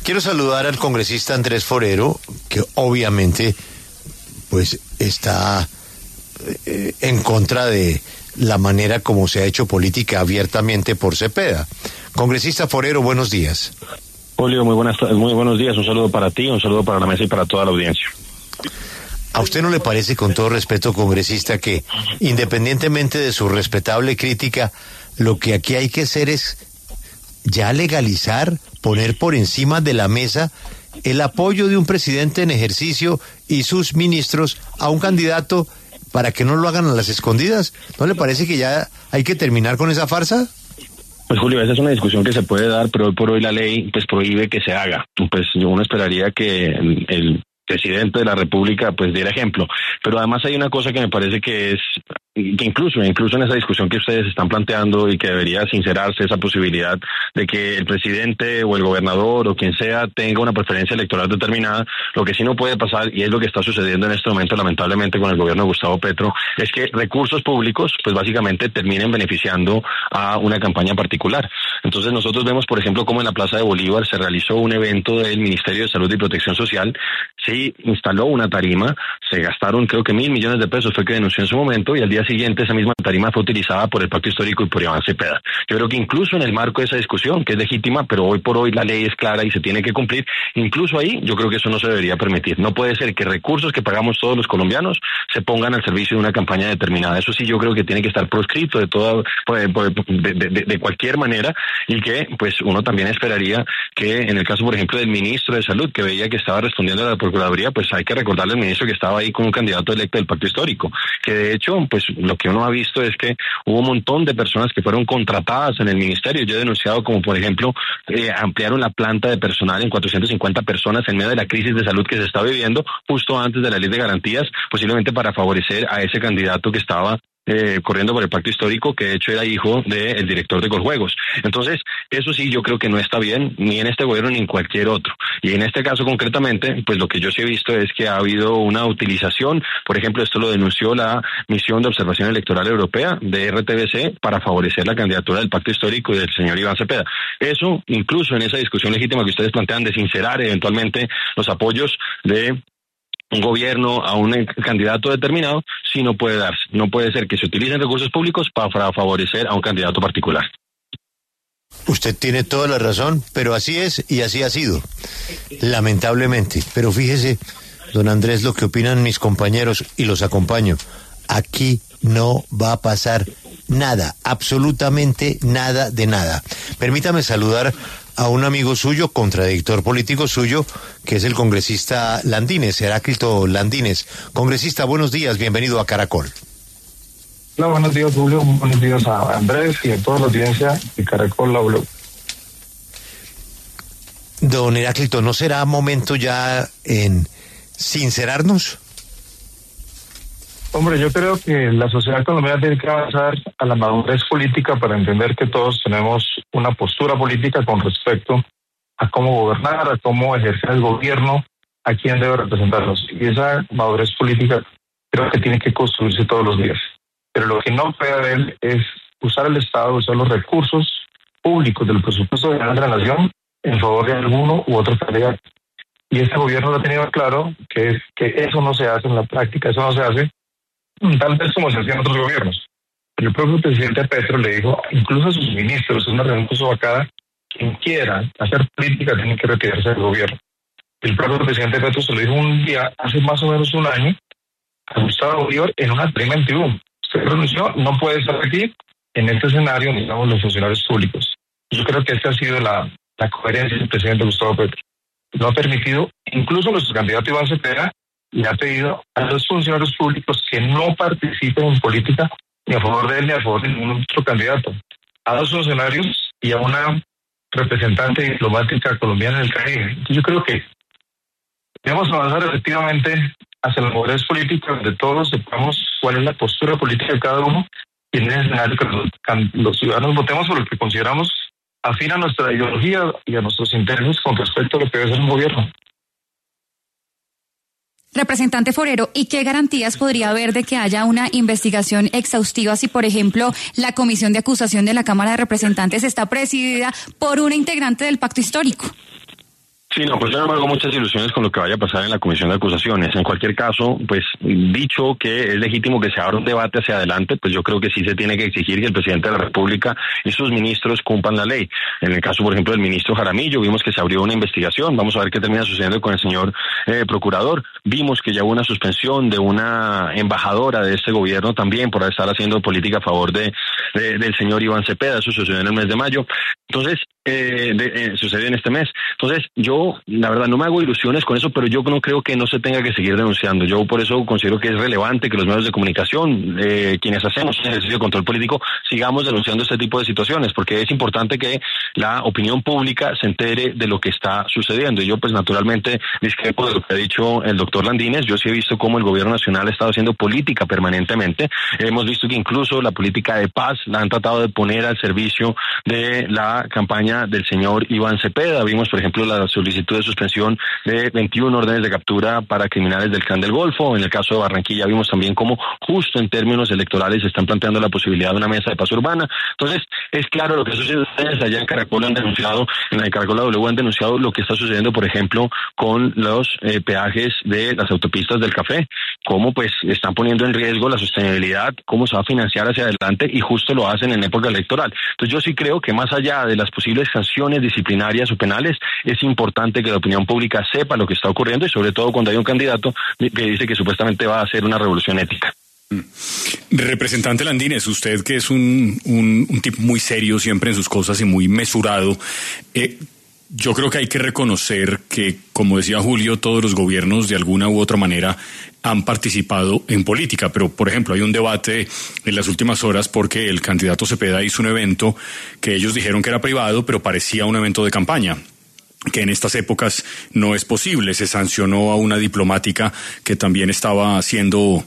Quiero saludar al congresista Andrés Forero, que obviamente pues está en contra de la manera como se ha hecho política abiertamente por Cepeda. Congresista Forero, buenos días. Julio, muy buenos días. Un saludo para ti, un saludo para la mesa y para toda la audiencia. ¿A usted no le parece, con todo respeto, congresista, que independientemente de su respetable crítica, lo que aquí hay que hacer es ya legalizar, poner por encima de la mesa el apoyo de un presidente en ejercicio y sus ministros a un candidato para que no lo hagan a las escondidas? ¿No le parece que ya hay que terminar con esa farsa? Pues Julio, esa es una discusión que se puede dar, pero hoy por hoy la ley pues prohíbe que se haga. Pues uno esperaría que el presidente de la República pues diera ejemplo, pero además hay una cosa que me parece que es que incluso en esa discusión que ustedes están planteando y que debería sincerarse esa posibilidad de que el presidente o el gobernador o quien sea tenga una preferencia electoral determinada. Lo que sí no puede pasar, y es lo que está sucediendo en este momento lamentablemente con el gobierno de Gustavo Petro, es que recursos públicos pues básicamente terminen beneficiando a una campaña particular. Entonces nosotros vemos, por ejemplo, cómo en la Plaza de Bolívar se realizó un evento del Ministerio de Salud y Protección Social, se instaló una tarima, se gastaron creo que 1.000 millones de pesos, fue que denunció en su momento, y al día siguiente esa misma tarima fue utilizada por el Pacto Histórico y por Iván Cepeda. Yo creo que incluso en el marco de esa discusión, que es legítima, pero hoy por hoy la ley es clara y se tiene que cumplir, incluso ahí yo creo que eso no se debería permitir. No puede ser que recursos que pagamos todos los colombianos se pongan al servicio de una campaña determinada. Eso sí yo creo que tiene que estar proscrito de cualquier manera, y que pues uno también esperaría que en el caso, por ejemplo, del ministro de Salud, que veía que estaba respondiendo a la Procuraduría, pues hay que recordarle al ministro que estaba ahí con un candidato electo del Pacto Histórico, que de hecho pues lo que uno ha visto es que hubo un montón de personas que fueron contratadas en el ministerio. Yo he denunciado como, por ejemplo, ampliaron la planta de personal en 450 personas en medio de la crisis de salud que se está viviendo justo antes de la ley de garantías, posiblemente para favorecer a ese candidato que estaba corriendo por el Pacto Histórico, que de hecho era hijo del director de Coljuegos. Entonces, eso sí yo creo que no está bien, ni en este gobierno ni en cualquier otro. Y en este caso concretamente, pues lo que yo sí he visto es que ha habido una utilización, por ejemplo, esto lo denunció la Misión de Observación Electoral Europea de RTBC para favorecer la candidatura del Pacto Histórico y del señor Iván Cepeda. Eso, incluso en esa discusión legítima que ustedes plantean de sincerar eventualmente los apoyos de un gobierno a un candidato determinado, sí no puede darse. No puede ser que se utilicen recursos públicos para favorecer a un candidato particular. Usted tiene toda la razón, pero así es y así ha sido, lamentablemente. Pero fíjese, don Andrés, lo que opinan mis compañeros, y los acompaño. Aquí no va a pasar nada, absolutamente nada de nada. Permítame saludar a un amigo suyo, contradictor político suyo, que es el congresista Landines, Heráclito Landines. Congresista, buenos días, bienvenido a Caracol. Hola, buenos días, Julio, buenos días a Andrés y a toda la audiencia de Caracol La Blog. Don Heráclito, ¿no será momento ya en sincerarnos? Hombre, yo creo que la sociedad colombiana tiene que avanzar a la madurez política para entender que todos tenemos una postura política con respecto a cómo gobernar, a cómo ejercer el gobierno, a quién debe representarnos. Y esa madurez política creo que tiene que construirse todos los días. Pero lo que no puede haber es usar el Estado, usar los recursos públicos del presupuesto general de la nación en favor de alguno u otro candidato. Y este gobierno lo ha tenido claro, que eso no se hace en la práctica, eso no se hace tal vez como se hacía en otros gobiernos. El propio presidente Petro le dijo, incluso a sus ministros, en una reunión con Sobacada, quien quiera hacer política tiene que retirarse del gobierno. El propio presidente Petro se lo dijo un día, hace más o menos un año, a Gustavo Bolívar en una tarima en Tibú. Usted pronunció, no puede estar aquí en este escenario, digamos, los funcionarios públicos. Yo creo que esta ha sido la coherencia del presidente Gustavo Petro. No ha permitido, incluso nuestro candidato Iván Cepeda, le ha pedido a los funcionarios públicos que no participen en política ni a favor de él ni a favor de ningún otro candidato. A 2 funcionarios y a una representante diplomática colombiana en el Caribe. Entonces yo creo que debemos avanzar efectivamente hacia la madurez política, donde todos sepamos cuál es la postura política de cada uno, y en ese escenario que los ciudadanos votemos por lo que consideramos afín a nuestra ideología y a nuestros intereses con respecto a lo que debe ser un gobierno. Representante Forero, ¿y qué garantías podría haber de que haya una investigación exhaustiva si, por ejemplo, la comisión de acusación de la Cámara de Representantes está presidida por una integrante del Pacto Histórico? Sí, no, pues yo no me hago muchas ilusiones con lo que vaya a pasar en la comisión de acusaciones. En cualquier caso, pues dicho que es legítimo que se abra un debate hacia adelante, pues yo creo que sí se tiene que exigir que el presidente de la República y sus ministros cumplan la ley. En el caso, por ejemplo, del ministro Jaramillo, vimos que se abrió una investigación. Vamos a ver qué termina sucediendo con el señor procurador. Vimos que ya hubo una suspensión de una embajadora de este gobierno también por estar haciendo política a favor del señor Iván Cepeda. Eso sucedió en el mes de mayo. Entonces, sucedió en este mes. Entonces, yo, la verdad, no me hago ilusiones con eso, pero yo no creo que no se tenga que seguir denunciando. Yo por eso considero que es relevante que los medios de comunicación, quienes hacemos un ejercicio de control político, sigamos denunciando este tipo de situaciones, porque es importante que la opinión pública se entere de lo que está sucediendo. Y yo, pues, naturalmente, discrepo de lo que ha dicho el doctor Landines. Yo sí he visto cómo el gobierno nacional ha estado haciendo política permanentemente. Hemos visto que incluso la política de paz la han tratado de poner al servicio de la campaña del señor Iván Cepeda. Vimos, por ejemplo, la solicitud de suspensión de 21 órdenes de captura para criminales del Clan del Golfo. En el caso de Barranquilla vimos también cómo justo en términos electorales se están planteando la posibilidad de una mesa de paz urbana. Entonces, es claro lo que sucede. Ustedes allá en Caracol han denunciado, en la Caracol W han denunciado lo que está sucediendo, por ejemplo, con los peajes de las autopistas del café, cómo pues están poniendo en riesgo la sostenibilidad, cómo se va a financiar hacia adelante, y justo lo hacen en época electoral. Entonces yo sí creo que más allá de las posibles sanciones disciplinarias o penales, es importante que la opinión pública sepa lo que está ocurriendo, y sobre todo cuando hay un candidato que dice que supuestamente va a hacer una revolución ética. Representante Landines, usted que es un tipo muy serio siempre en sus cosas y muy mesurado, yo creo que hay que reconocer que, como decía Julio, todos los gobiernos de alguna u otra manera han participado en política, pero por ejemplo hay un debate en las últimas horas porque el candidato Cepeda hizo un evento que ellos dijeron que era privado, pero parecía un evento de campaña, que en estas épocas no es posible. Se sancionó a una diplomática que también estaba haciendo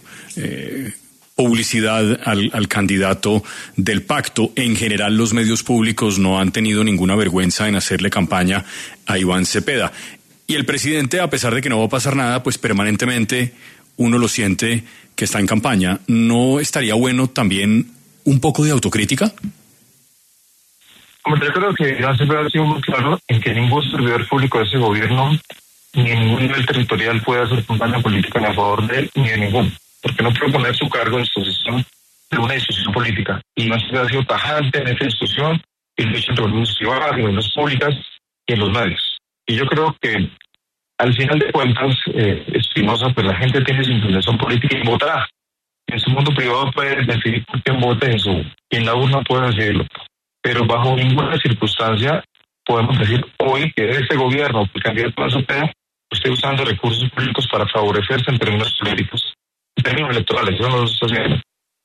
publicidad al candidato del pacto. En general, los medios públicos no han tenido ninguna vergüenza en hacerle campaña a Iván Cepeda. Y el presidente, a pesar de que no va a pasar nada, pues permanentemente uno lo siente que está en campaña. ¿No estaría bueno también un poco de autocrítica? Hombre, yo creo que Iván Cepeda ha sido muy claro en que ningún servidor público de ese gobierno, ni en ningún nivel territorial, puede hacer campaña política ni a favor de él, ni de ninguno, porque no puede poner su cargo en disposición de una discusión política. Y Iván Cepeda ha sido tajante en esa discusión, y lo ha hecho en reuniones privadas, en reuniones públicas y en los medios. Y yo creo que, al final de cuentas, Espinosa, pues la gente tiene su inclinación política y votará. En su mundo privado puede decidir por quién vote, y en la urna puede decidirlo. Pero bajo ninguna circunstancia podemos decir hoy que este gobierno, el candidato a Cepeda, esté usando recursos públicos para favorecerse en términos políticos, en términos electorales. Eso no lo está haciendo.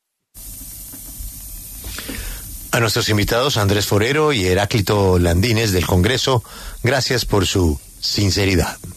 A nuestros invitados, Andrés Forero y Heráclito Landines del Congreso, gracias por su sinceridad.